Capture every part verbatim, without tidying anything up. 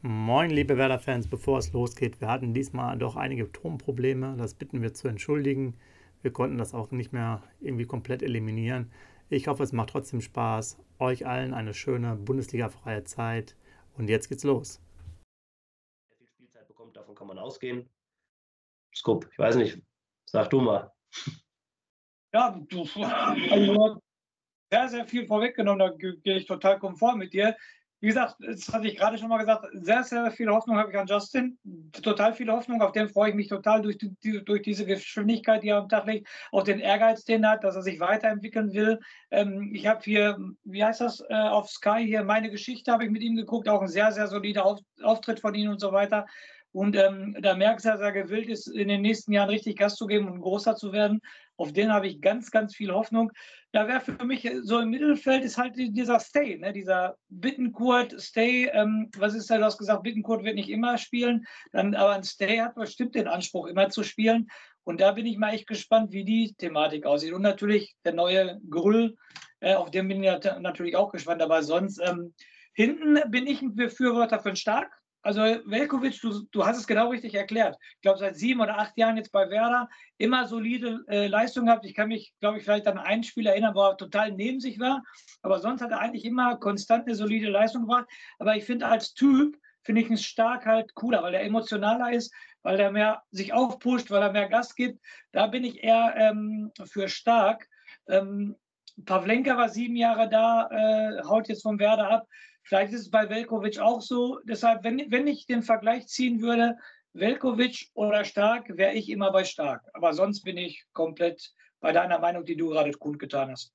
Moin, liebe Werder-Fans, bevor es losgeht, wir hatten diesmal doch einige Tonprobleme, das bitten wir zu entschuldigen. Wir konnten das auch nicht mehr irgendwie komplett eliminieren. Ich hoffe, es macht trotzdem Spaß. Euch allen eine schöne Bundesliga-freie Zeit und jetzt geht's los. Sehr viel Spielzeit bekommt, davon kann man ausgehen. Scoop, ich weiß nicht, sag du mal. Ja, du, also sehr, sehr viel vorweggenommen, da gehe ich total konform mit dir. Wie gesagt, das hatte ich gerade schon mal gesagt, sehr, sehr viel Hoffnung habe ich an Justin. Total viel Hoffnung, auf den freue ich mich total durch, die, durch diese Geschwindigkeit, die er am Tag legt, auch den Ehrgeiz, den er hat, dass er sich weiterentwickeln will. Ähm, ich habe hier, wie heißt das, äh, auf Sky hier, meine Geschichte habe ich mit ihm geguckt, auch ein sehr, sehr solider auf, Auftritt von ihm und so weiter. Und ähm, da merkst du, dass er gewillt ist, in den nächsten Jahren richtig Gas zu geben und großer zu werden. Auf den habe ich ganz, ganz viel Hoffnung. Da wäre für mich so im Mittelfeld ist halt dieser Stay, ne? Dieser Bittencourt, Stay, ähm, was ist da, du hast gesagt, Bittencourt wird nicht immer spielen, dann, aber ein Stay hat bestimmt den Anspruch, immer zu spielen. Und da bin ich mal echt gespannt, wie die Thematik aussieht. Und natürlich der neue Grüll, äh, auf den bin ich natürlich auch gespannt, aber sonst ähm, hinten bin ich ein Befürworter für den Stark. Also Veljković, du, du hast es genau richtig erklärt. Ich glaube, seit sieben oder acht Jahren jetzt bei Werder immer solide äh, Leistung gehabt. Ich kann mich, glaube ich, vielleicht an ein Spiel erinnern, wo er total neben sich war. Aber sonst hat er eigentlich immer konstant eine solide Leistung gebracht. Aber ich finde, als Typ finde ich ihn stark halt cooler, weil er emotionaler ist, weil er mehr sich aufpusht, weil er mehr Gas gibt. Da bin ich eher ähm, für stark. Ähm, Pavlenka war sieben Jahre da, äh, haut jetzt vom Werder ab. Vielleicht ist es bei Veljković auch so. Deshalb, wenn, wenn ich den Vergleich ziehen würde, Veljković oder Stark, wäre ich immer bei Stark. Aber sonst bin ich komplett bei deiner Meinung, die du gerade kundgetan hast.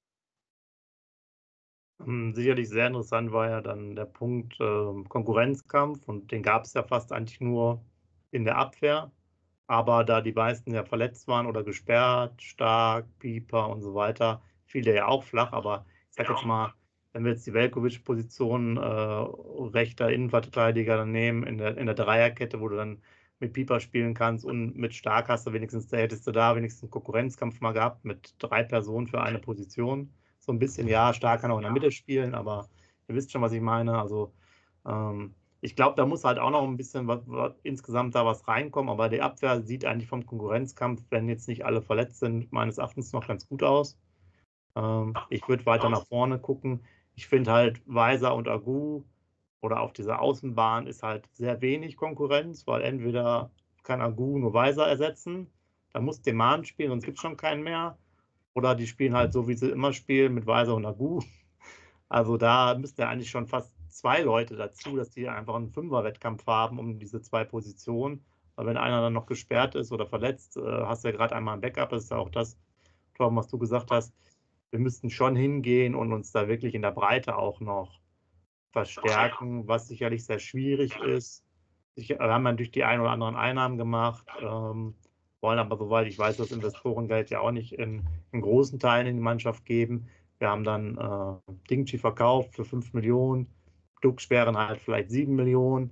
Hm, Sicherlich sehr interessant war ja dann der Punkt äh, Konkurrenzkampf und den gab es ja fast eigentlich nur in der Abwehr. Aber da die meisten ja verletzt waren oder gesperrt, Stark, Pieper und so weiter, fiel der ja auch flach. Aber ich sag jetzt mal, wenn wir jetzt die Veljković-Position äh, rechter Innenverteidiger dann nehmen, in der, in der Dreierkette, wo du dann mit Pieper spielen kannst und mit Stark hast du wenigstens, da hättest du da wenigstens einen Konkurrenzkampf mal gehabt mit drei Personen für eine Position. So ein bisschen, ja, Stark kann auch in der Mitte spielen, aber ihr wisst schon, was ich meine. Also ähm, ich glaube, da muss halt auch noch ein bisschen was, was, insgesamt da was reinkommen, aber die Abwehr sieht eigentlich vom Konkurrenzkampf, wenn jetzt nicht alle verletzt sind, meines Erachtens noch ganz gut aus. Ähm, ich würde weiter nach vorne gucken. Ich finde halt Weiser und Agu oder auf dieser Außenbahn ist halt sehr wenig Konkurrenz, weil entweder kann Agu nur Weiser ersetzen, da muss Demand spielen, sonst gibt es schon keinen mehr. Oder die spielen halt so, wie sie immer spielen, mit Weiser und Agu. Also da müsste ja eigentlich schon fast zwei Leute dazu, dass die einfach einen Fünfer-Wettkampf haben um diese zwei Positionen. Weil wenn einer dann noch gesperrt ist oder verletzt, äh, hast du ja gerade einmal ein Backup, das ist ja auch das, Torben, was du gesagt hast. Wir müssten schon hingehen und uns da wirklich in der Breite auch noch verstärken, was sicherlich sehr schwierig ist. Wir haben natürlich die ein oder anderen Einnahmen gemacht, ähm, wollen aber, soweit ich weiß, das Investorengeld ja auch nicht in, in großen Teilen in die Mannschaft geben. Wir haben dann äh, Dingchi verkauft für fünf Millionen, Duxch-Sperren halt vielleicht sieben Millionen.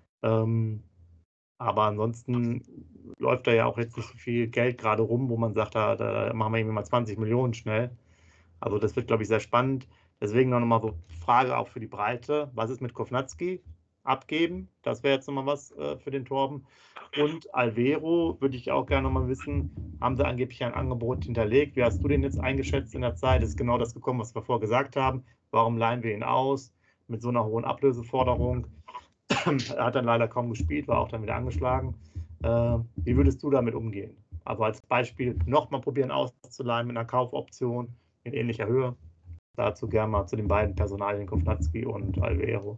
Ähm, aber ansonsten läuft da ja auch jetzt nicht so viel Geld gerade rum, wo man sagt, da, da machen wir irgendwie mal zwanzig Millionen schnell. Also das wird, glaube ich, sehr spannend. Deswegen noch mal so Frage auch für die Breite. Was ist mit Kovnatski? Abgeben? Das wäre jetzt nochmal was äh, für den Torben. Und Alvero würde ich auch gerne nochmal wissen, haben sie angeblich ein Angebot hinterlegt? Wie hast du den jetzt eingeschätzt in der Zeit? Ist genau das gekommen, was wir vorher gesagt haben? Warum leihen wir ihn aus mit so einer hohen Ablöseforderung? Er hat dann leider kaum gespielt, war auch dann wieder angeschlagen. Äh, wie würdest du damit umgehen? Also als Beispiel nochmal probieren auszuleihen mit einer Kaufoption in ähnlicher Höhe. Dazu gerne mal zu den beiden Personalien Kovnatski und Alvero.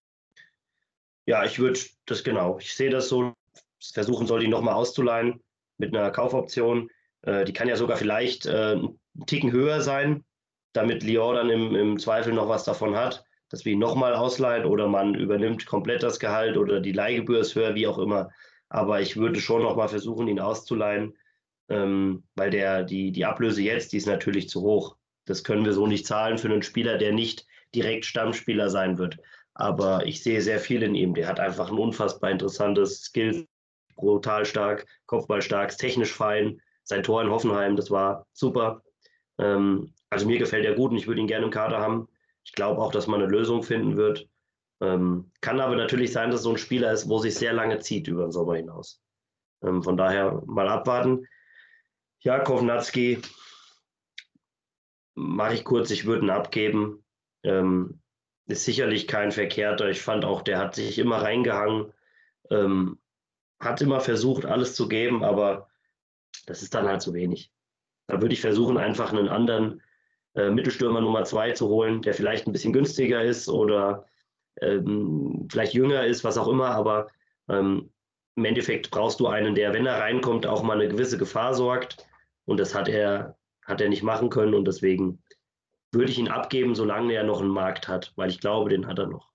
Ja, ich würde das genau. Ich sehe das so, versuchen soll, die nochmal auszuleihen mit einer Kaufoption. Äh, die kann ja sogar vielleicht äh, einen Ticken höher sein, damit Lyon dann im, im Zweifel noch was davon hat, dass wir ihn nochmal ausleihen oder man übernimmt komplett das Gehalt oder die Leihgebühr ist höher, wie auch immer. Aber ich würde schon nochmal versuchen, ihn auszuleihen, ähm, weil der, die, die Ablöse jetzt, die ist natürlich zu hoch. Das können wir so nicht zahlen für einen Spieler, der nicht direkt Stammspieler sein wird. Aber ich sehe sehr viel in ihm. Der hat einfach ein unfassbar interessantes Skill, brutal stark, Kopfball stark, technisch fein. Sein Tor in Hoffenheim, das war super. Ähm, also mir gefällt er gut und ich würde ihn gerne im Kader haben. Ich glaube auch, dass man eine Lösung finden wird. Ähm, kann aber natürlich sein, dass so ein Spieler ist, wo sich sehr lange zieht über den Sommer hinaus. Ähm, von daher mal abwarten. Ja, Kovnatski mache ich kurz, ich würde ihn abgeben. Ähm, ist sicherlich kein Verkehrter. Ich fand auch, der hat sich immer reingehangen, ähm, hat immer versucht, alles zu geben, aber das ist dann halt zu wenig. Da würde ich versuchen, einfach einen anderen äh, Mittelstürmer Nummer zwei zu holen, der vielleicht ein bisschen günstiger ist oder ähm, vielleicht jünger ist, was auch immer, aber ähm, im Endeffekt brauchst du einen, der, wenn er reinkommt, auch mal eine gewisse Gefahr sorgt. Und das hat er, hat er nicht machen können und deswegen würde ich ihn abgeben, solange er noch einen Markt hat, weil ich glaube, den hat er noch.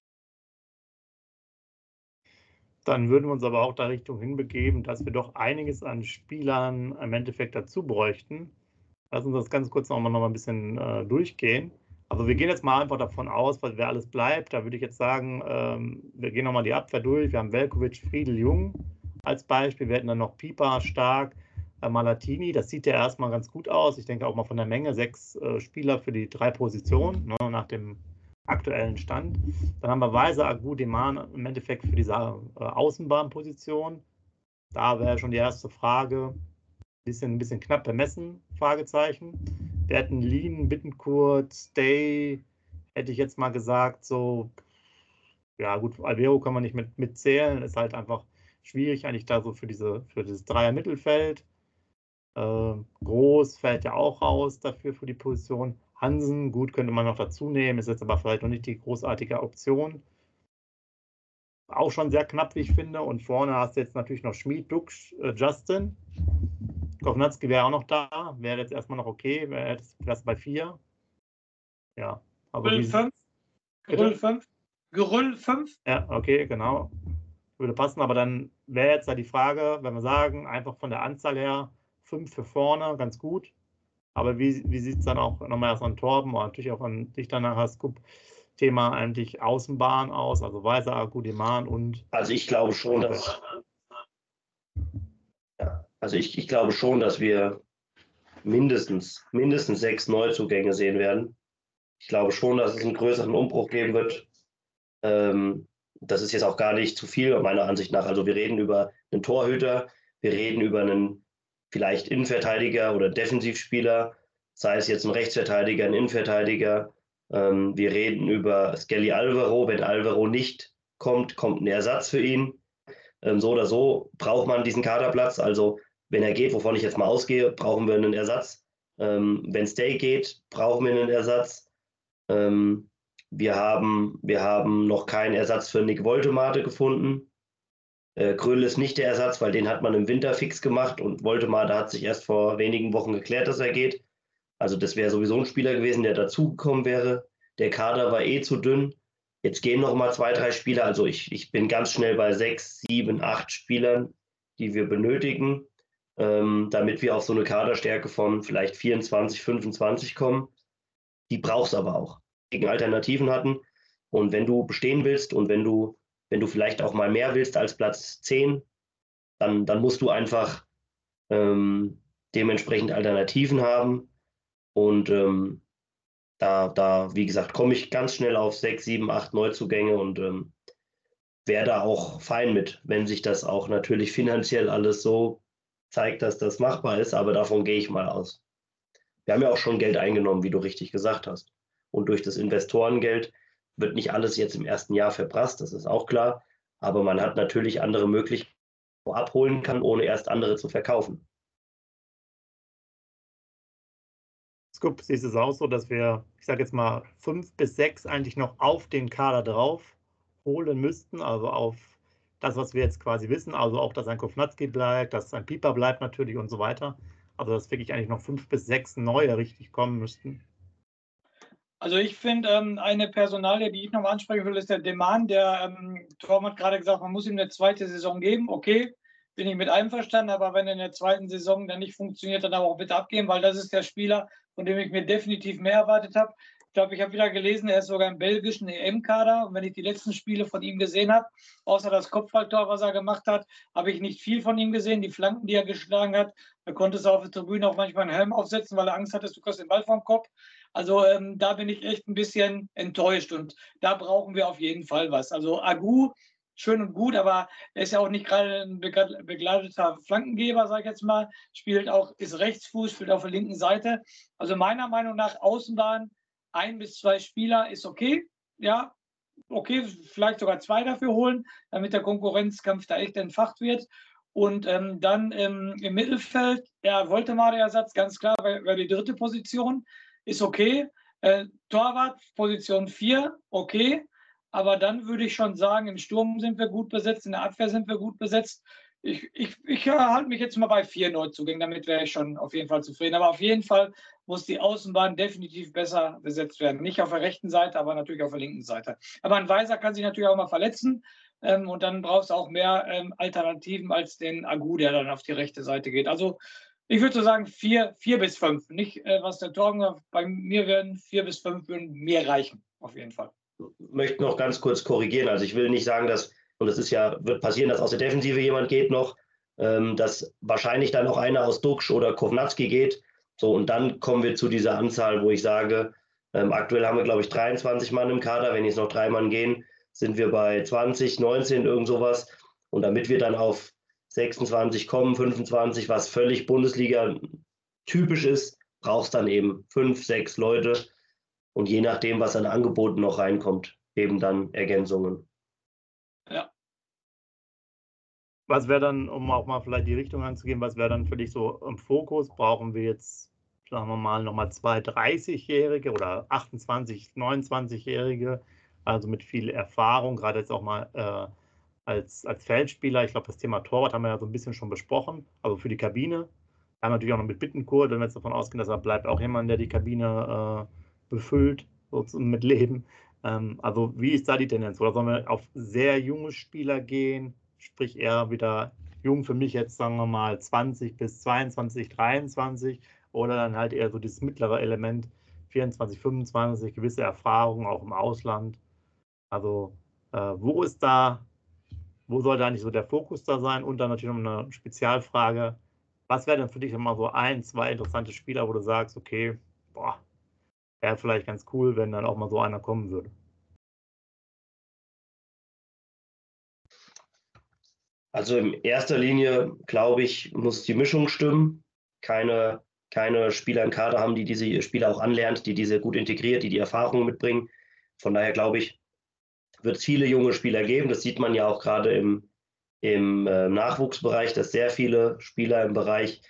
Dann würden wir uns aber auch da Richtung hinbegeben, dass wir doch einiges an Spielern im Endeffekt dazu bräuchten. Lass uns das ganz kurz noch mal, noch mal ein bisschen äh, durchgehen. Also wir gehen jetzt mal einfach davon aus, wer alles bleibt. Da würde ich jetzt sagen, ähm, wir gehen nochmal die Abwehr durch. Wir haben Velkovic, Friedel, Jung als Beispiel. Wir hätten dann noch Pieper, Stark, äh, Malatini. Das sieht ja erstmal ganz gut aus. Ich denke auch mal von der Menge sechs äh, Spieler für die drei Positionen, ne, nach dem aktuellen Stand. Dann haben wir Weiser, Agu, Deman im Endeffekt für diese äh, Außenbahnposition. Da wäre schon die erste Frage. Bisschen, ein bisschen knapp bemessen, Fragezeichen. Wir hätten Lean, Bittencourt, Stay, hätte ich jetzt mal gesagt, so, ja gut, Alvero kann man nicht mit, mitzählen, ist halt einfach schwierig eigentlich da so für, diese, für dieses Dreier-Mittelfeld. Äh, Groß fällt ja auch raus dafür für die Position. Hansen, gut, könnte man noch dazu nehmen, ist jetzt aber vielleicht noch nicht die großartige Option. Auch schon sehr knapp, wie ich finde. Und vorne hast du jetzt natürlich noch Schmid, Dux, äh, Justin. Kovnatski wäre auch noch da, wäre jetzt erstmal noch okay, wäre jetzt Platz bei vier. Ja, aber Gerüll fünf. Gerüll fünf. Gerüll fünf. Ja, okay, genau. Würde passen, aber dann wäre jetzt da die Frage, wenn wir sagen, einfach von der Anzahl her, fünf für vorne, ganz gut. Aber wie, wie sieht es dann auch nochmal erst an Torben und natürlich auch an dich danach als Thema eigentlich Außenbahn aus, also Weiser, Agu, Deman und. Also ich glaube schon, dass. Ja, also ich, ich glaube schon, dass wir mindestens, mindestens sechs Neuzugänge sehen werden. Ich glaube schon, dass es einen größeren Umbruch geben wird. Ähm, das ist jetzt auch gar nicht zu viel, meiner Ansicht nach. Also wir reden über einen Torhüter, wir reden über einen vielleicht Innenverteidiger oder Defensivspieler, sei es jetzt ein Rechtsverteidiger, ein Innenverteidiger. Ähm, wir reden über Skelly Alvaro. Wenn Alvaro nicht kommt, kommt ein Ersatz für ihn. Ähm, so oder so braucht man diesen Kaderplatz. Also wenn er geht, wovon ich jetzt mal ausgehe, brauchen wir einen Ersatz. Ähm, wenn Stay geht, brauchen wir einen Ersatz. Ähm, wir, haben, wir haben noch keinen Ersatz für Nick Woltemade gefunden. Äh, Kröll ist nicht der Ersatz, weil den hat man im Winter fix gemacht und Woltemade hat sich erst vor wenigen Wochen geklärt, dass er geht. Also das wäre sowieso ein Spieler gewesen, der dazugekommen wäre. Der Kader war eh zu dünn. Jetzt gehen noch mal zwei, drei Spieler. Also ich, ich bin ganz schnell bei sechs, sieben, acht Spielern, die wir benötigen, ähm, damit wir auf so eine Kaderstärke von vielleicht vierundzwanzig, fünfundzwanzig kommen. Die brauchst aber auch. Gegen Alternativen hatten. Und wenn du bestehen willst und wenn du, wenn du vielleicht auch mal mehr willst als Platz zehn, dann, dann musst du einfach ähm, dementsprechend Alternativen haben. Und ähm, da, da, wie gesagt, komme ich ganz schnell auf sechs, sieben, acht Neuzugänge und ähm, wäre da auch fein mit, wenn sich das auch natürlich finanziell alles so zeigt, dass das machbar ist. Aber davon gehe ich mal aus. Wir haben ja auch schon Geld eingenommen, wie du richtig gesagt hast. Und durch das Investorengeld wird nicht alles jetzt im ersten Jahr verprasst, das ist auch klar. Aber man hat natürlich andere Möglichkeiten, wo man abholen kann, ohne erst andere zu verkaufen. Scoop, siehst du es auch so, dass wir, ich sage jetzt mal, fünf bis sechs eigentlich noch auf den Kader drauf holen müssten, also auf das, was wir jetzt quasi wissen, also auch, dass ein Kovnatski bleibt, dass ein Pieper bleibt natürlich und so weiter. Also dass wirklich eigentlich noch fünf bis sechs neue richtig kommen müssten. Also ich finde, ähm, eine Personalie, die ich noch mal ansprechen will, ist der Deman. Der ähm, Torm hat gerade gesagt, man muss ihm eine zweite Saison geben. Okay, bin ich mit einverstanden, aber wenn er in der zweiten Saison dann nicht funktioniert, dann aber auch bitte abgeben, weil das ist der Spieler, von dem ich mir definitiv mehr erwartet habe. Ich glaube, ich habe wieder gelesen, er ist sogar im belgischen E M-Kader. Und wenn ich die letzten Spiele von ihm gesehen habe, außer das Kopfballtor, was er gemacht hat, habe ich nicht viel von ihm gesehen. Die Flanken, die er geschlagen hat, er konnte es auf der Tribüne auch manchmal einen Helm aufsetzen, weil er Angst hatte, du kriegst den Ball vom Kopf. Also ähm, da bin ich echt ein bisschen enttäuscht und da brauchen wir auf jeden Fall was. Also Agu, schön und gut, aber er ist ja auch nicht gerade ein begleiteter Flankengeber, sage ich jetzt mal. Spielt auch, ist Rechtsfuß, spielt auf der linken Seite. Also meiner Meinung nach Außenbahn, ein bis zwei Spieler ist okay. Ja, okay, vielleicht sogar zwei dafür holen, damit der Konkurrenzkampf da echt entfacht wird. Und ähm, dann ähm, im Mittelfeld, ja, Woltemade-Ersatz, ganz klar, wäre wär die dritte Position, ist okay. Äh, Torwart, Position vier, okay. Aber dann würde ich schon sagen, im Sturm sind wir gut besetzt, in der Abwehr sind wir gut besetzt. Ich, ich, ich halte mich jetzt mal bei vier Neuzugängen, damit wäre ich schon auf jeden Fall zufrieden. Aber auf jeden Fall muss die Außenbahn definitiv besser besetzt werden. Nicht auf der rechten Seite, aber natürlich auf der linken Seite. Aber ein Weiser kann sich natürlich auch mal verletzen. Ähm, und dann brauchst du auch mehr ähm, Alternativen als den Agu, der dann auf die rechte Seite geht. Also ich würde so sagen vier, vier bis fünf. Nicht, äh, was der Torgen bei mir werden, vier bis fünf würden mir reichen, auf jeden Fall. Ich möchte noch ganz kurz korrigieren. Also ich will nicht sagen, dass, und es ist ja, wird passieren, dass aus der Defensive jemand geht noch, ähm, dass wahrscheinlich dann noch einer aus Duksch oder Kovnatski geht. So, und dann kommen wir zu dieser Anzahl, wo ich sage, ähm, aktuell haben wir, glaube ich, dreiundzwanzig Mann im Kader. Wenn jetzt noch drei Mann gehen, sind wir bei zwanzig, neunzehn, irgend sowas. Und damit wir dann auf sechsundzwanzig kommen, fünfundzwanzig, was völlig Bundesliga typisch ist, brauchst dann eben fünf, sechs Leute. Und je nachdem, was an Angeboten noch reinkommt, eben dann Ergänzungen. Ja. Was wäre dann, um auch mal vielleicht die Richtung anzugehen, was wäre dann für dich so im Fokus? Brauchen wir jetzt, sagen wir mal, nochmal zwei dreißigjährige oder achtundzwanzig, neunundzwanzigjährige, also mit viel Erfahrung, gerade jetzt auch mal äh, als, als Feldspieler. Ich glaube, das Thema Torwart haben wir ja so ein bisschen schon besprochen, also für die Kabine. Wir haben natürlich auch noch mit Bittencourt, wenn wir jetzt davon ausgehen, dass er bleibt, auch jemand, der die Kabine äh, befüllt, sozusagen mit Leben. Ähm, also wie ist da die Tendenz? Oder sollen wir auf sehr junge Spieler gehen? Sprich eher wieder jung für mich jetzt, sagen wir mal, zwanzig bis zweiundzwanzig, dreiundzwanzig oder dann halt eher so dieses mittlere Element, vierundzwanzig, fünfundzwanzig, gewisse Erfahrungen auch im Ausland. Also äh, wo ist da, wo soll da nicht so der Fokus da sein? Und dann natürlich noch eine Spezialfrage, was wäre denn für dich immer so ein, zwei interessante Spieler, wo du sagst, okay, boah, wäre vielleicht ganz cool, wenn dann auch mal so einer kommen würde. Also in erster Linie, glaube ich, muss die Mischung stimmen. Keine, keine Spieler im Kader haben, die diese Spieler auch anlernt, die diese gut integriert, die die Erfahrungen mitbringen. Von daher glaube ich, wird es viele junge Spieler geben. Das sieht man ja auch gerade im, im äh, Nachwuchsbereich, dass sehr viele Spieler im Bereich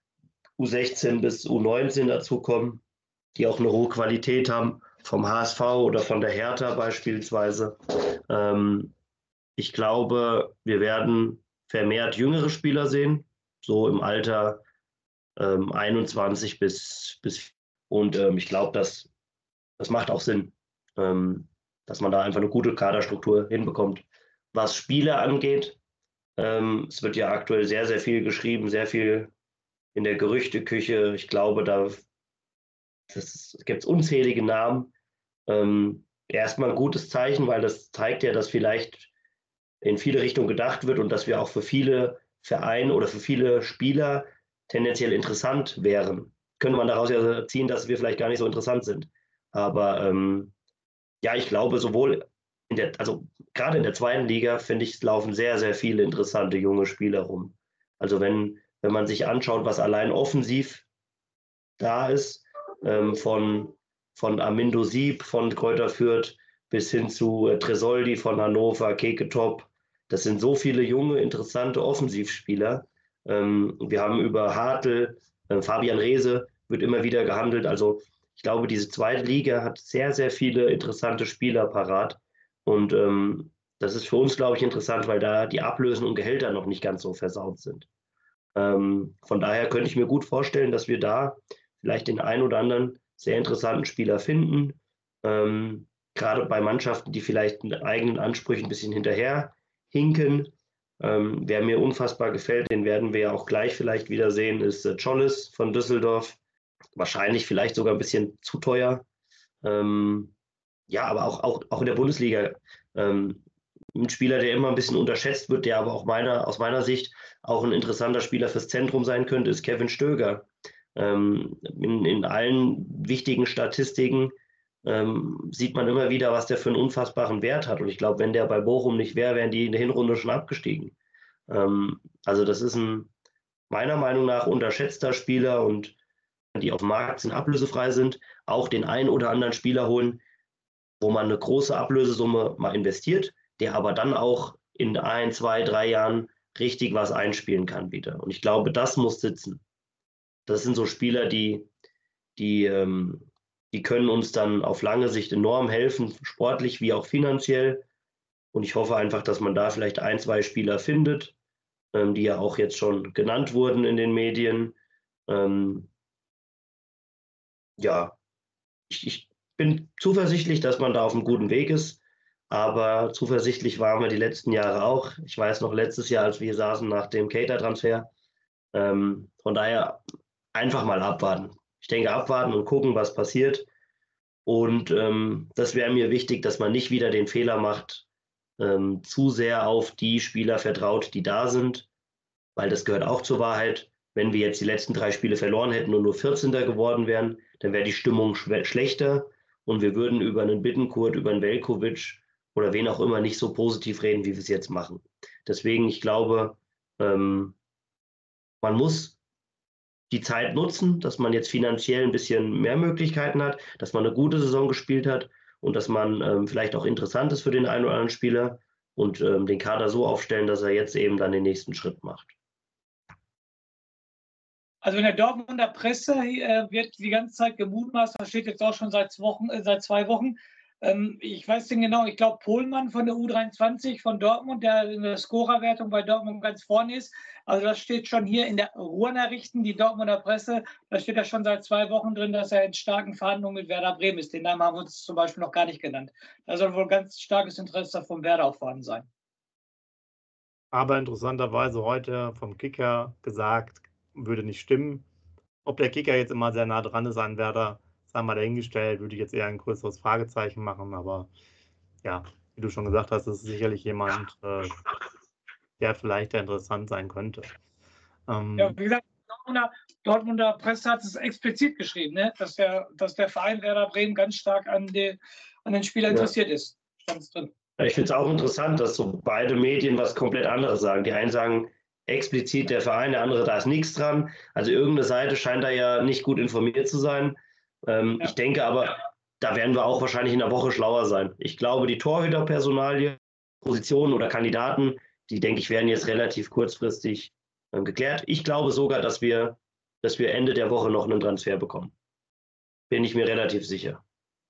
U sechzehn bis U neunzehn dazukommen, die auch eine hohe Qualität haben, vom H S V oder von der Hertha beispielsweise. Ähm, ich glaube, wir werden vermehrt jüngere Spieler sehen, so im Alter ähm, einundzwanzig bis, bis und ähm, ich glaube, das, das macht auch Sinn, ähm, dass man da einfach eine gute Kaderstruktur hinbekommt. Was Spieler angeht, ähm, es wird ja aktuell sehr, sehr viel geschrieben, sehr viel in der Gerüchteküche. Ich glaube, da gibt es unzählige Namen. Ähm, erstmal ein gutes Zeichen, weil das zeigt ja, dass vielleicht in viele Richtungen gedacht wird und dass wir auch für viele Vereine oder für viele Spieler tendenziell interessant wären. Könnte man daraus ja ziehen, dass wir vielleicht gar nicht so interessant sind. Aber ähm, ja, ich glaube, sowohl in der, also gerade in der zweiten Liga, finde ich, laufen sehr, sehr viele interessante junge Spieler rum. Also wenn, wenn man sich anschaut, was allein offensiv da ist, ähm, von, von Armindo Sieb von Kräuter Fürth bis hin zu äh, Tresoldi von Hannover, Keke Top. Das sind so viele junge, interessante Offensivspieler. Ähm, wir haben über Hartl, äh, Fabian Reese wird immer wieder gehandelt. Also ich glaube, diese zweite Liga hat sehr, sehr viele interessante Spieler parat. Und ähm, das ist für uns, glaube ich, interessant, weil da die Ablösen und Gehälter noch nicht ganz so versaut sind. Ähm, von daher könnte ich mir gut vorstellen, dass wir da vielleicht den einen oder anderen sehr interessanten Spieler finden. Ähm, gerade bei Mannschaften, die vielleicht mit eigenen Ansprüchen ein bisschen hinterher hinken. Ähm, wer mir unfassbar gefällt, den werden wir ja auch gleich vielleicht wieder sehen, ist äh, Chollis von Düsseldorf. Wahrscheinlich vielleicht sogar ein bisschen zu teuer. Ähm, ja, aber auch, auch, auch in der Bundesliga. Ähm, ein Spieler, der immer ein bisschen unterschätzt wird, der aber auch meiner, aus meiner Sicht auch ein interessanter Spieler fürs Zentrum sein könnte, ist Kevin Stöger. Ähm, in, in allen wichtigen Statistiken ähm, sieht man immer wieder, was der für einen unfassbaren Wert hat. Und ich glaube, wenn der bei Bochum nicht wäre, wären die in der Hinrunde schon abgestiegen. Ähm, also das ist ein meiner Meinung nach unterschätzter Spieler, und die auf dem Markt sind, ablösefrei sind, auch den einen oder anderen Spieler holen, wo man eine große Ablösesumme mal investiert, der aber dann auch in ein, zwei, drei Jahren richtig was einspielen kann wieder. Und ich glaube, das muss sitzen. Das sind so Spieler, die, die, ähm, die können uns dann auf lange Sicht enorm helfen, sportlich wie auch finanziell. Und ich hoffe einfach, dass man da vielleicht ein, zwei Spieler findet, ähm, die ja auch jetzt schon genannt wurden in den Medien. Ähm, ja, ich, ich bin zuversichtlich, dass man da auf einem guten Weg ist. Aber zuversichtlich waren wir die letzten Jahre auch. Ich weiß noch, letztes Jahr, als wir hier saßen nach dem Keita-Transfer. Ähm, von daher einfach mal abwarten. Ich denke, abwarten und gucken, was passiert. Und ähm, das wäre mir wichtig, dass man nicht wieder den Fehler macht, ähm, zu sehr auf die Spieler vertraut, die da sind, weil das gehört auch zur Wahrheit. Wenn wir jetzt die letzten drei Spiele verloren hätten und nur vierzehnter geworden wären, dann wäre die Stimmung schlechter und wir würden über einen Bittenkurt, über einen Veljković oder wen auch immer nicht so positiv reden, wie wir es jetzt machen. Deswegen, ich glaube, ähm, man muss die Zeit nutzen, dass man jetzt finanziell ein bisschen mehr Möglichkeiten hat, dass man eine gute Saison gespielt hat und dass man ähm, vielleicht auch interessant ist für den einen oder anderen Spieler und ähm, den Kader so aufstellen, dass er jetzt eben dann den nächsten Schritt macht. Also in der Dortmunder Presse äh, wird die ganze Zeit gemutmaßt, das steht jetzt auch schon seit, Wochen, äh, seit zwei Wochen. Ähm, ich weiß den genau, ich glaube Pohlmann von der U dreiundzwanzig von Dortmund, der in der Scorerwertung bei Dortmund ganz vorne ist. Also das steht schon hier in der Ruhrnachrichten, die Dortmunder Presse, da steht ja schon seit zwei Wochen drin, dass er in starken Verhandlungen mit Werder Bremen ist. Den Namen haben wir uns zum Beispiel noch gar nicht genannt. Da soll wohl ganz starkes Interesse von Werder auch vorhanden sein. Aber interessanterweise heute vom Kicker gesagt, würde nicht stimmen. Ob der Kicker jetzt immer sehr nah dran ist an Werder, sei mal dahingestellt, würde ich jetzt eher ein größeres Fragezeichen machen. Aber ja, wie du schon gesagt hast, ist sicherlich jemand, äh, der vielleicht interessant sein könnte. Ähm, ja, wie gesagt, Dortmunder, Dortmunder Presse hat es explizit geschrieben, ne? dass, der, dass der Verein Werder Bremen ganz stark an, die, an den Spieler ja. interessiert ist. Stand's drin. Ich finde es auch interessant, dass so beide Medien was komplett anderes sagen. Die einen sagen explizit der Verein, der andere, da ist nichts dran. Also irgendeine Seite scheint da ja nicht gut informiert zu sein. Ähm, ja. Ich denke aber, da werden wir auch wahrscheinlich in einer Woche schlauer sein. Ich glaube, die Torhüterpersonalie, Positionen oder Kandidaten, die, denke ich, werden jetzt relativ kurzfristig ähm, geklärt. Ich glaube sogar, dass wir, dass wir Ende der Woche noch einen Transfer bekommen. Bin ich mir relativ sicher.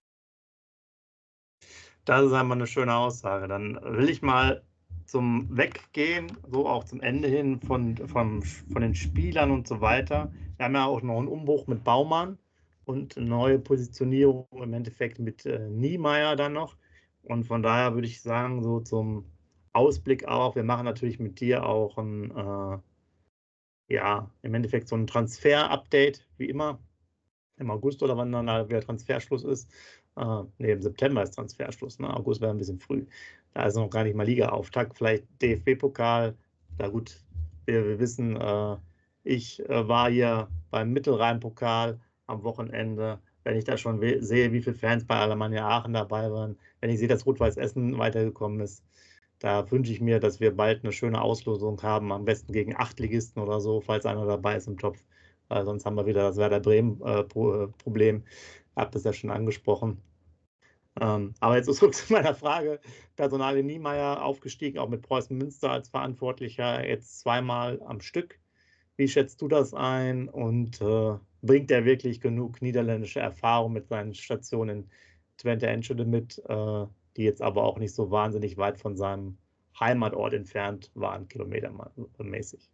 Das ist einmal eine schöne Aussage. Dann will ich mal zum Weggehen, so auch zum Ende hin von, von, von den Spielern und so weiter. Wir haben ja auch noch einen Umbruch mit Baumann und eine neue Positionierung im Endeffekt mit äh, Niemeyer dann noch. Und von daher würde ich sagen, so zum Ausblick auch, wir machen natürlich mit dir auch ein, äh, ja, im Endeffekt so ein Transfer-Update, wie immer, im August oder wann dann wieder Transferschluss ist. Uh, nee, im September ist Transferschluss. Ne? August wäre ein bisschen früh. Da ist noch gar nicht mal Liga-Auftakt. Vielleicht D F B-Pokal. Na gut, wir, wir wissen, äh, ich äh, war hier beim Mittelrhein-Pokal am Wochenende. Wenn ich da schon sehe, wie viele Fans bei Alemannia Aachen dabei waren, wenn ich sehe, dass Rot-Weiß Essen weitergekommen ist, da wünsche ich mir, dass wir bald eine schöne Auslosung haben, am besten gegen Achtligisten oder so, falls einer dabei ist im Topf. Weil sonst haben wir wieder das Werder Bremen-Problem. Äh, ich habe das ja schon angesprochen. Ähm, aber jetzt zurück zu meiner Frage. Personalie Niemeyer aufgestiegen, auch mit Preußen Münster als Verantwortlicher, jetzt zweimal am Stück. Wie schätzt du das ein? Und äh, bringt er wirklich genug niederländische Erfahrung mit seinen Stationen in Twente Enschede mit, äh, die jetzt aber auch nicht so wahnsinnig weit von seinem Heimatort entfernt waren, kilometermäßig?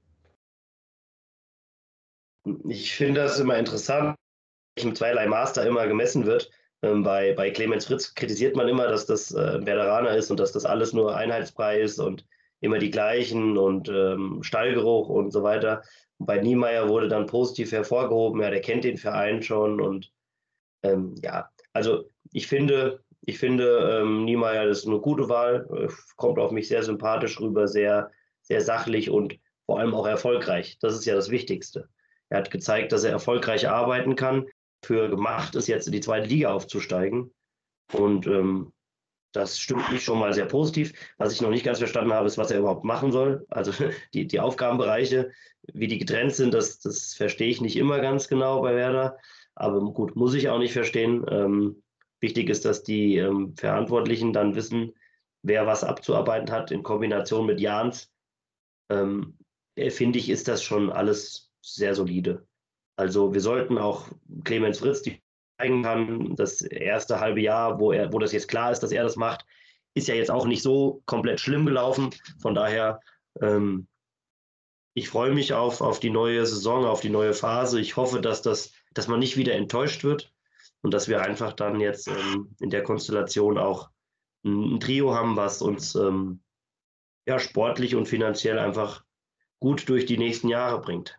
Ich finde das immer interessant, mit zweierlei Master immer gemessen wird. Ähm, bei, bei Clemens Fritz kritisiert man immer, dass das äh, Werderaner ist und dass das alles nur Einheitsbrei ist und immer die gleichen und ähm, Stallgeruch und so weiter. Und bei Niemeyer wurde dann positiv hervorgehoben, ja, der kennt den Verein schon und ähm, ja, also ich finde, ich finde ähm, Niemeyer ist eine gute Wahl, äh, kommt auf mich sehr sympathisch rüber, sehr, sehr sachlich und vor allem auch erfolgreich. Das ist ja das Wichtigste. Er hat gezeigt, dass er erfolgreich arbeiten kann. Für gemacht ist, jetzt in die zweite Liga aufzusteigen. Und ähm, das stimmt mich schon mal sehr positiv. Was ich noch nicht ganz verstanden habe, ist, was er überhaupt machen soll. Also die, die Aufgabenbereiche, wie die getrennt sind, das, das verstehe ich nicht immer ganz genau bei Werder. Aber gut, muss ich auch nicht verstehen. Ähm, wichtig ist, dass die ähm, Verantwortlichen dann wissen, wer was abzuarbeiten hat in Kombination mit Jans. Ähm, finde ich, ist das schon alles sehr solide. Also wir sollten auch Clemens Fritz, die zeigen kann, das erste halbe Jahr, wo, er, wo das jetzt klar ist, dass er das macht, ist ja jetzt auch nicht so komplett schlimm gelaufen. Von daher, ähm, ich freue mich auf, auf die neue Saison, auf die neue Phase. Ich hoffe, dass, das, dass man nicht wieder enttäuscht wird und dass wir einfach dann jetzt ähm, in der Konstellation auch ein, ein Trio haben, was uns ähm, ja, sportlich und finanziell einfach gut durch die nächsten Jahre bringt.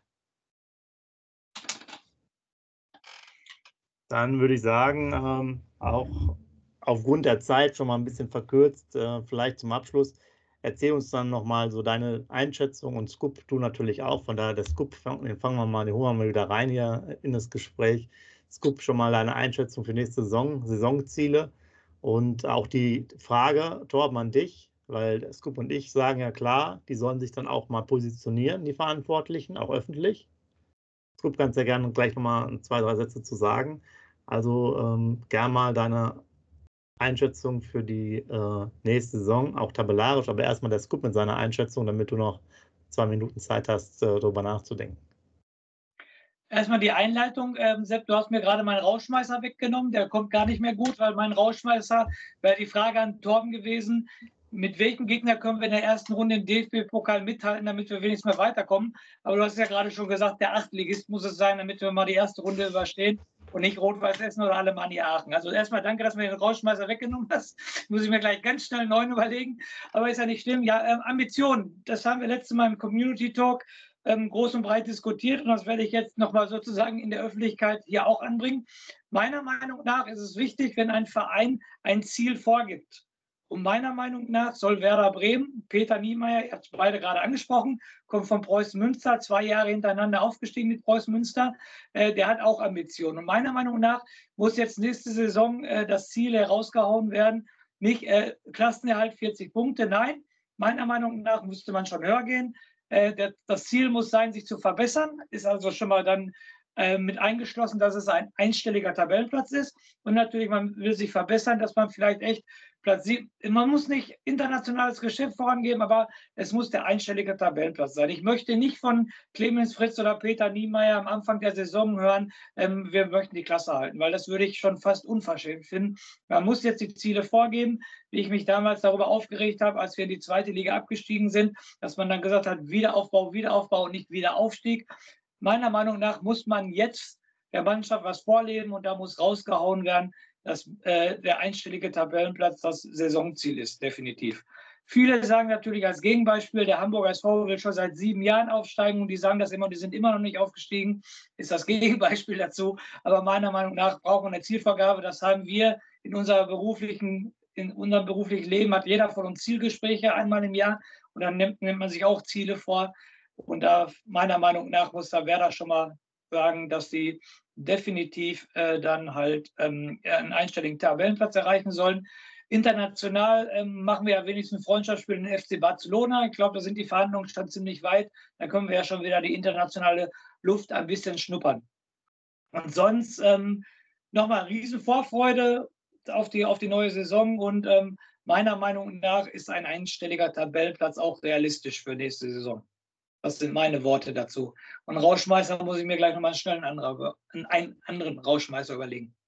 Dann würde ich sagen, ähm, auch aufgrund der Zeit schon mal ein bisschen verkürzt, äh, vielleicht zum Abschluss, erzähl uns dann nochmal so deine Einschätzung und Scoop, du natürlich auch. Von daher, der Scoop, den fangen wir mal, den holen wir mal wieder rein hier in das Gespräch. Scoop, schon mal deine Einschätzung für nächste Saison, Saisonziele und auch die Frage, Torben, an dich, weil Scoop und ich sagen ja klar, die sollen sich dann auch mal positionieren, die Verantwortlichen, auch öffentlich. Scoop, kannst ja gerne gleich nochmal zwei, drei Sätze zu sagen. Also ähm, gerne mal deine Einschätzung für die äh, nächste Saison, auch tabellarisch, aber erstmal der Scoop mit seiner Einschätzung, damit du noch zwei Minuten Zeit hast, äh, darüber nachzudenken. Erstmal die Einleitung. Ähm, Sepp, du hast mir gerade meinen Rausschmeißer weggenommen. Der kommt gar nicht mehr gut, weil mein Rausschmeißer wäre die Frage an Torben gewesen, mit welchem Gegner können wir in der ersten Runde im D F B-Pokal mithalten, damit wir wenigstens mal weiterkommen. Aber du hast ja gerade schon gesagt, der Achtligist muss es sein, damit wir mal die erste Runde überstehen und nicht Rot-Weiß Essen oder Alemannia Aachen. Also erstmal danke, dass du mir den Rausschmeißer weggenommen hast. Muss ich mir gleich ganz schnell einen neuen überlegen. Aber ist ja nicht schlimm. Ja, ähm, Ambitionen, das haben wir letztes Mal im Community Talk ähm, groß und breit diskutiert und das werde ich jetzt nochmal sozusagen in der Öffentlichkeit hier auch anbringen. Meiner Meinung nach ist es wichtig, wenn ein Verein ein Ziel vorgibt. Und meiner Meinung nach soll Werder Bremen, Peter Niemeyer, ihr habt es beide gerade angesprochen, kommt von Preußen Münster, zwei Jahre hintereinander aufgestiegen mit Preußen Münster, äh, der hat auch Ambitionen. Und meiner Meinung nach muss jetzt nächste Saison äh, das Ziel herausgehauen werden, nicht äh, Klassenerhalt vierzig Punkte, nein, meiner Meinung nach müsste man schon höher gehen. Äh, der, das Ziel muss sein, sich zu verbessern, ist also schon mal dann äh, mit eingeschlossen, dass es ein einstelliger Tabellenplatz ist. Und natürlich, man will sich verbessern, dass man vielleicht echt Platz sieben, man muss nicht internationales Geschäft vorangeben, aber es muss der einstellige Tabellenplatz sein. Ich möchte nicht von Clemens Fritz oder Peter Niemeyer am Anfang der Saison hören, ähm, wir möchten die Klasse halten, weil das würde ich schon fast unverschämt finden. Man muss jetzt die Ziele vorgeben, wie ich mich damals darüber aufgeregt habe, als wir in die zweite Liga abgestiegen sind, dass man dann gesagt hat, Wiederaufbau, Wiederaufbau und nicht Wiederaufstieg. Meiner Meinung nach muss man jetzt der Mannschaft was vorleben und da muss rausgehauen werden, dass äh, der einstellige Tabellenplatz das Saisonziel ist, definitiv. Viele sagen natürlich als Gegenbeispiel, der Hamburger S V will schon seit sieben Jahren aufsteigen und die sagen das immer, die sind immer noch nicht aufgestiegen, ist das Gegenbeispiel dazu. Aber meiner Meinung nach brauchen wir eine Zielvorgabe, das haben wir in unserer beruflichen, in unserem beruflichen Leben, hat jeder von uns Zielgespräche einmal im Jahr und dann nimmt, nimmt man sich auch Ziele vor. Und da meiner Meinung nach muss da Werder schon mal sagen, dass sie definitiv äh, dann halt ähm, einen einstelligen Tabellenplatz erreichen sollen. International ähm, machen wir ja wenigstens ein Freundschaftsspiel in den F C Barcelona. Ich glaube, da sind die Verhandlungen schon ziemlich weit. Da können wir ja schon wieder die internationale Luft ein bisschen schnuppern. Und sonst ähm, nochmal riesen Vorfreude auf die, auf die neue Saison und ähm, meiner Meinung nach ist ein einstelliger Tabellenplatz auch realistisch für nächste Saison. Das sind meine Worte dazu. Und Rauschmeißer muss ich mir gleich nochmal schnell einen anderen, einen anderen Rauschmeißer überlegen.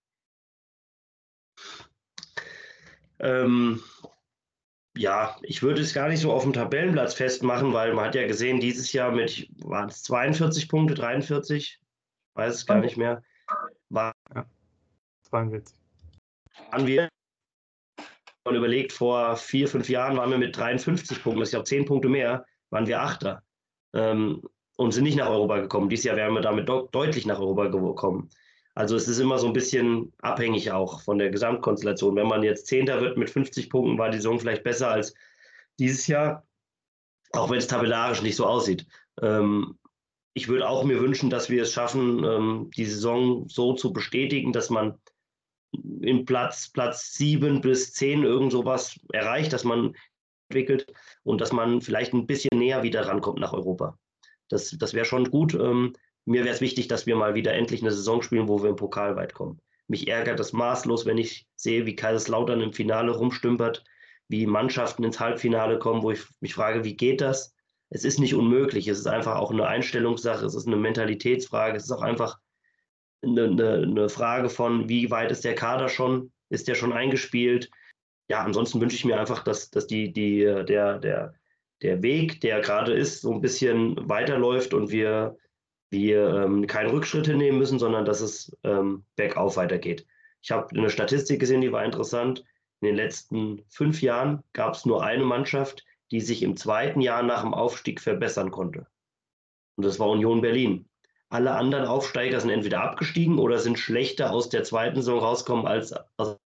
Ähm, ja, ich würde es gar nicht so auf dem Tabellenplatz festmachen, weil man hat ja gesehen, dieses Jahr mit, waren es zweiundvierzig Punkte, dreiundvierzig? Weiß es gar nicht mehr. War, ja, zweiundvierzig. Waren wir, man überlegt, vor vier, fünf Jahren waren wir mit dreiundfünfzig Punkten, das ist ja auch zehn Punkte mehr, waren wir Achter. Ähm, und sind nicht nach Europa gekommen. Dieses Jahr wären wir damit de- deutlich nach Europa gekommen. Also es ist immer so ein bisschen abhängig auch von der Gesamtkonstellation. Wenn man jetzt Zehnter wird mit fünfzig Punkten, war die Saison vielleicht besser als dieses Jahr, auch wenn es tabellarisch nicht so aussieht. Ähm, ich würde auch mir wünschen, dass wir es schaffen, ähm, die Saison so zu bestätigen, dass man in Platz, Platz sieben bis zehn irgend sowas erreicht, dass man entwickelt und dass man vielleicht ein bisschen näher wieder rankommt nach Europa. Das, das wäre schon gut. Ähm, mir wäre es wichtig, dass wir mal wieder endlich eine Saison spielen, wo wir im Pokal weit kommen. Mich ärgert das maßlos, wenn ich sehe, wie Kaiserslautern im Finale rumstümpert, wie Mannschaften ins Halbfinale kommen, wo ich mich frage, wie geht das? Es ist nicht unmöglich. Es ist einfach auch eine Einstellungssache. Es ist eine Mentalitätsfrage. Es ist auch einfach eine, eine, eine Frage von, wie weit ist der Kader schon? Ist der schon eingespielt? Ja, ansonsten wünsche ich mir einfach, dass, dass die, die, der, der, der Weg, der gerade ist, so ein bisschen weiterläuft und wir, wir ähm, keine Rückschritte nehmen müssen, sondern dass es ähm, bergauf weitergeht. Ich habe eine Statistik gesehen, die war interessant. In den letzten fünf Jahren gab es nur eine Mannschaft, die sich im zweiten Jahr nach dem Aufstieg verbessern konnte. Und das war Union Berlin. Alle anderen Aufsteiger sind entweder abgestiegen oder sind schlechter aus der zweiten Saison rausgekommen, als, als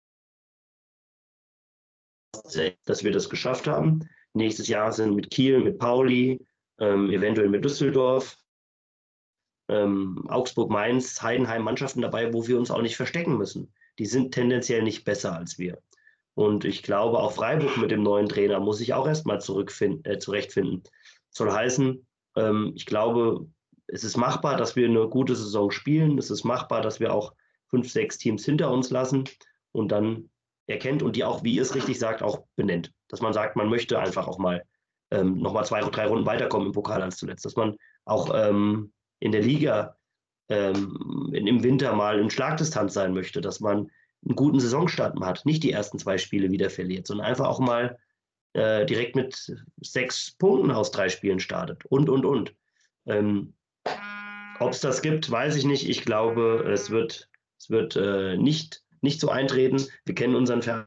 dass wir das geschafft haben. Nächstes Jahr sind mit Kiel, mit Pauli, ähm, eventuell mit Düsseldorf, ähm, Augsburg, Mainz, Heidenheim Mannschaften dabei, wo wir uns auch nicht verstecken müssen. Die sind tendenziell nicht besser als wir. Und ich glaube, auch Freiburg mit dem neuen Trainer muss sich auch erstmal äh, zurechtfinden. Soll heißen, ähm, ich glaube, es ist machbar, dass wir eine gute Saison spielen. Es ist machbar, dass wir auch fünf, sechs Teams hinter uns lassen und dann erkennt und die auch, wie ihr es richtig sagt, auch benennt. Dass man sagt, man möchte einfach auch mal ähm, nochmal zwei, drei Runden weiterkommen im Pokal als zuletzt. Dass man auch ähm, in der Liga ähm, in, im Winter mal in Schlagdistanz sein möchte, dass man einen guten Saisonstart hat, nicht die ersten zwei Spiele wieder verliert, sondern einfach auch mal äh, direkt mit sechs Punkten aus drei Spielen startet und, und, und. Ähm, Ob es das gibt, weiß ich nicht. Ich glaube, es wird, es wird äh, nicht, nicht so eintreten. Wir kennen unseren Verein.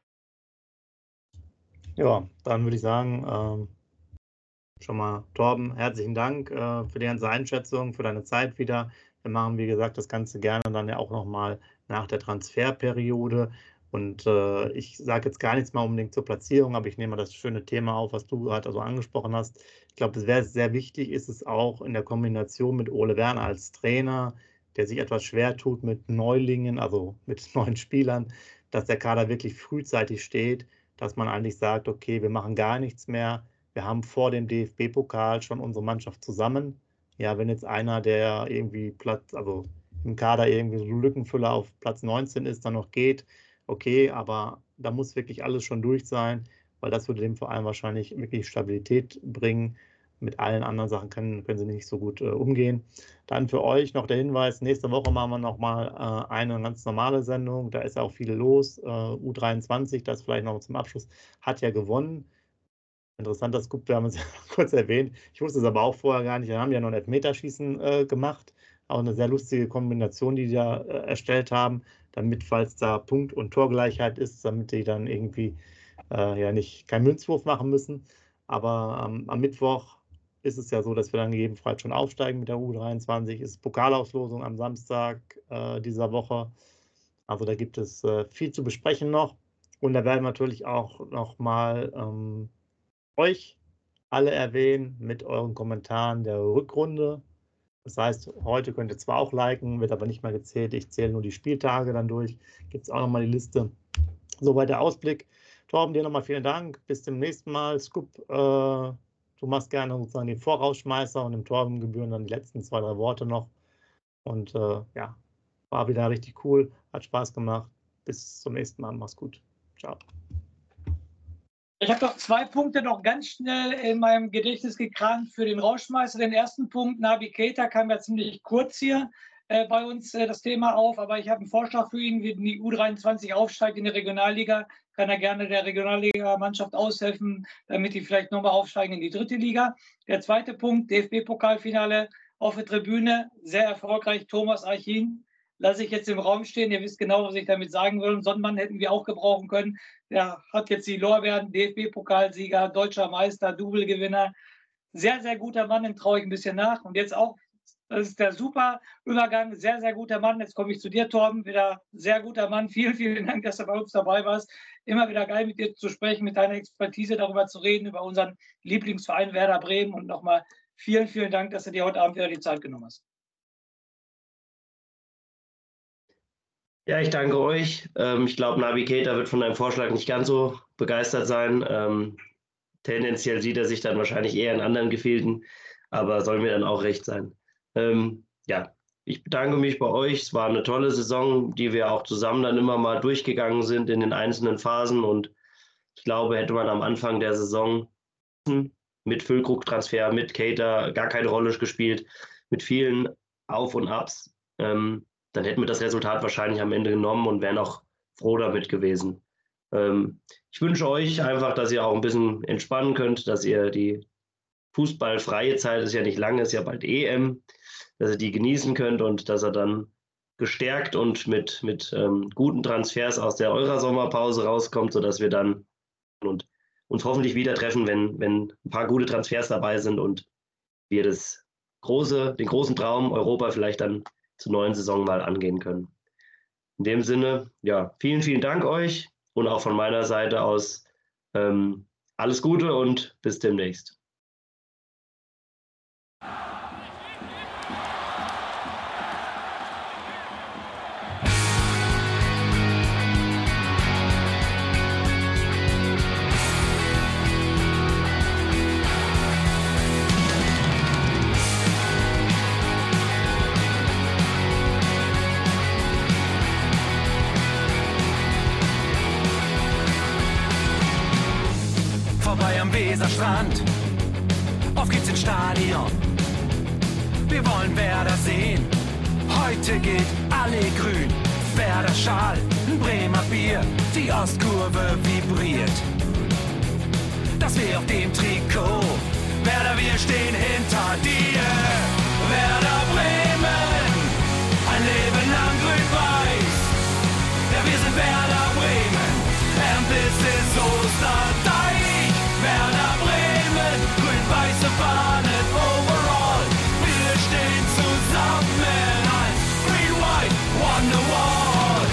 Ja, dann würde ich sagen, ähm, schon mal, Torben, herzlichen Dank äh, für die ganze Einschätzung, für deine Zeit wieder. Wir machen, wie gesagt, das Ganze gerne dann ja auch nochmal nach der Transferperiode. Und äh, ich sage jetzt gar nichts mal unbedingt zur Platzierung, aber ich nehme mal das schöne Thema auf, was du gerade also angesprochen hast. Ich glaube, es wäre sehr wichtig, ist es auch in der Kombination mit Ole Werner als Trainer, der sich etwas schwer tut mit Neulingen, also mit neuen Spielern, dass der Kader wirklich frühzeitig steht, dass man eigentlich sagt, okay, wir machen gar nichts mehr. Wir haben vor dem D F B-Pokal schon unsere Mannschaft zusammen. Ja, wenn jetzt einer, der irgendwie Platz, also im Kader irgendwie so Lückenfüller auf Platz neunzehn ist, dann noch geht, okay, aber da muss wirklich alles schon durch sein, weil das würde dem Verein wahrscheinlich wirklich Stabilität bringen. Mit allen anderen Sachen können, können sie nicht so gut äh, umgehen. Dann für euch noch der Hinweis, nächste Woche machen wir nochmal äh, eine ganz normale Sendung. Da ist auch viel los. Äh, U dreiundzwanzig, das vielleicht noch zum Abschluss, hat ja gewonnen. Interessant, das Scoop, wir haben es ja kurz erwähnt. Ich wusste es aber auch vorher gar nicht. Wir haben ja noch ein Elfmeterschießen äh, gemacht. Auch eine sehr lustige Kombination, die die da äh, erstellt haben, damit, falls da Punkt- und Torgleichheit ist, damit die dann irgendwie äh, ja nicht keinen Münzwurf machen müssen. Aber ähm, am Mittwoch ist es ja so, dass wir dann gegebenenfalls schon aufsteigen mit der U dreiundzwanzig. Es ist Pokalauslosung am Samstag äh, dieser Woche. Also da gibt es äh, viel zu besprechen noch. Und da werden wir natürlich auch noch mal ähm, euch alle erwähnen mit euren Kommentaren der Rückrunde. Das heißt, heute könnt ihr zwar auch liken, wird aber nicht mehr gezählt. Ich zähle nur die Spieltage dann durch. Gibt es auch nochmal die Liste. Soweit der Ausblick. Torben, dir nochmal vielen Dank. Bis zum nächsten Mal. Scoop, äh, du machst gerne sozusagen den Vorausschmeißer und dem Torben gebühren dann die letzten zwei, drei Worte noch. Und äh, ja, war wieder richtig cool. Hat Spaß gemacht. Bis zum nächsten Mal. Mach's gut. Ciao. Ich habe noch zwei Punkte noch ganz schnell in meinem Gedächtnis gekramt für den Rauschmeißer. Den ersten Punkt, Naby Keita, kam ja ziemlich kurz hier äh, bei uns äh, das Thema auf, aber ich habe einen Vorschlag für ihn, wenn die U dreiundzwanzig aufsteigt in die Regionalliga, kann er gerne der Regionalliga-Mannschaft aushelfen, damit die vielleicht nochmal aufsteigen in die dritte Liga. Der zweite Punkt, D F B-Pokalfinale auf der Tribüne, sehr erfolgreich, Thomas Archin. Lasse ich jetzt im Raum stehen. Ihr wisst genau, was ich damit sagen will. Sonnenmann hätten wir auch gebrauchen können. Der hat jetzt die Lorbeeren, D F B-Pokalsieger, deutscher Meister, Double-Gewinner. Sehr, sehr guter Mann, den traue ich ein bisschen nach. Und jetzt auch, das ist der super Übergang, sehr, sehr guter Mann. Jetzt komme ich zu dir, Torben, wieder sehr guter Mann. Vielen, vielen Dank, dass du bei uns dabei warst. Immer wieder geil, mit dir zu sprechen, mit deiner Expertise darüber zu reden, über unseren Lieblingsverein Werder Bremen. Und nochmal vielen, vielen Dank, dass du dir heute Abend wieder die Zeit genommen hast. Ja, ich danke euch. Ähm, ich glaube, Nabi Keita wird von deinem Vorschlag nicht ganz so begeistert sein. Ähm, tendenziell sieht er sich dann wahrscheinlich eher in anderen Gefilden, aber soll mir dann auch recht sein. Ähm, ja, ich bedanke mich bei euch. Es war eine tolle Saison, die wir auch zusammen dann immer mal durchgegangen sind in den einzelnen Phasen. Und ich glaube, hätte man am Anfang der Saison mit Füllkrug-Transfer, mit Keita gar keine Rolle gespielt, mit vielen Auf- und Abs, ähm, dann hätten wir das Resultat wahrscheinlich am Ende genommen und wären auch froh damit gewesen. Ähm, ich wünsche euch einfach, dass ihr auch ein bisschen entspannen könnt, dass ihr die fußballfreie Zeit, ist ja nicht lange, ist ja bald E M, dass ihr die genießen könnt und dass ihr dann gestärkt und mit, mit ähm, guten Transfers aus der eurer Sommerpause rauskommt, sodass wir dann und uns hoffentlich wieder treffen, wenn, wenn ein paar gute Transfers dabei sind und wir das große, den großen Traum Europa vielleicht dann zur neuen Saison mal angehen können. In dem Sinne, ja, vielen, vielen Dank euch und auch von meiner Seite aus ähm, alles Gute und bis demnächst. Vorbei am Weserstrand, auf geht's ins Stadion. Wir wollen Werder sehen, heute geht alle grün. Werder Schal, ein Bremer Bier, die Ostkurve vibriert. Das wir auf dem Trikot, Werder, wir stehen hinter dir. Werder Bremen, ein Leben lang grün-weiß. Ja, wir sind Werder Bremen, and this is Osterdeich. Werder Bremen, grün-weiße Fahnen overall. Wir stehen zusammen als Green White Wonderwall.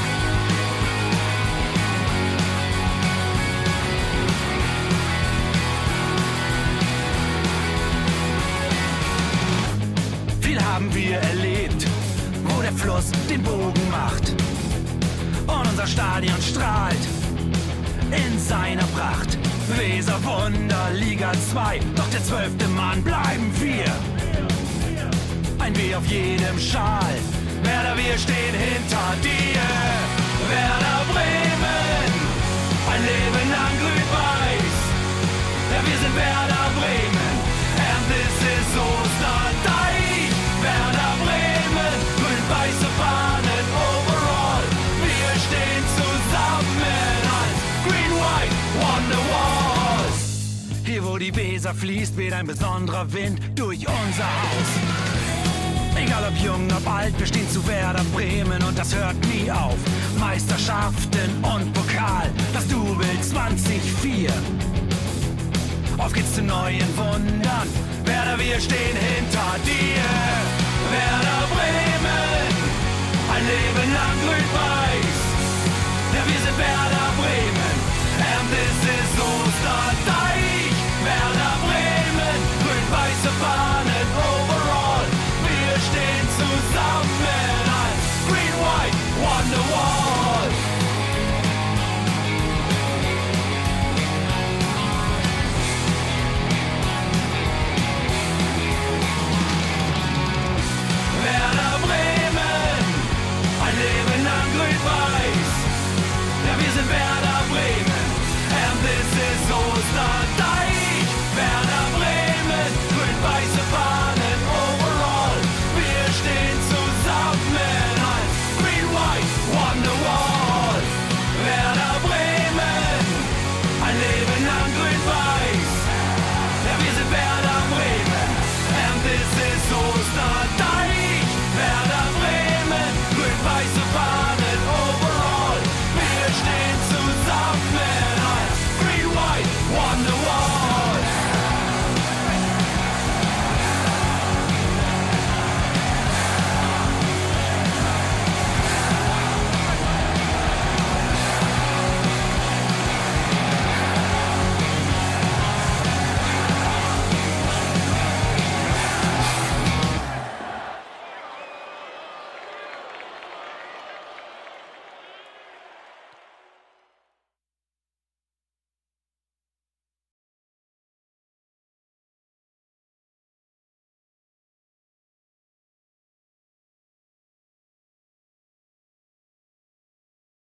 Viel haben wir erlebt, wo der Fluss den Bogen macht. Und unser Stadion strahlt in seiner Pracht. Weser Wunder, Liga zwei, doch der zwölfte Mann bleiben wir. Ein W auf jedem Schal, Werder, wir stehen hinter dir. Werder Bremen, ein Leben lang grün-weiß. Ja, wir sind Werder Bremen, and this is Osterdeich. Werder Bremen, grün-weiße Fahnen overall. Wir stehen zusammen als Green White Wonderwall. Hier wo die Weser fließt, weht ein besonderer Wind durch unser Haus. Egal ob jung, ob alt, wir stehen zu Werder Bremen und das hört nie auf. Meisterschaften und Pokal, das Double zwanzig vier. Auf geht's zu neuen Wundern, Werder, wir stehen hinter dir.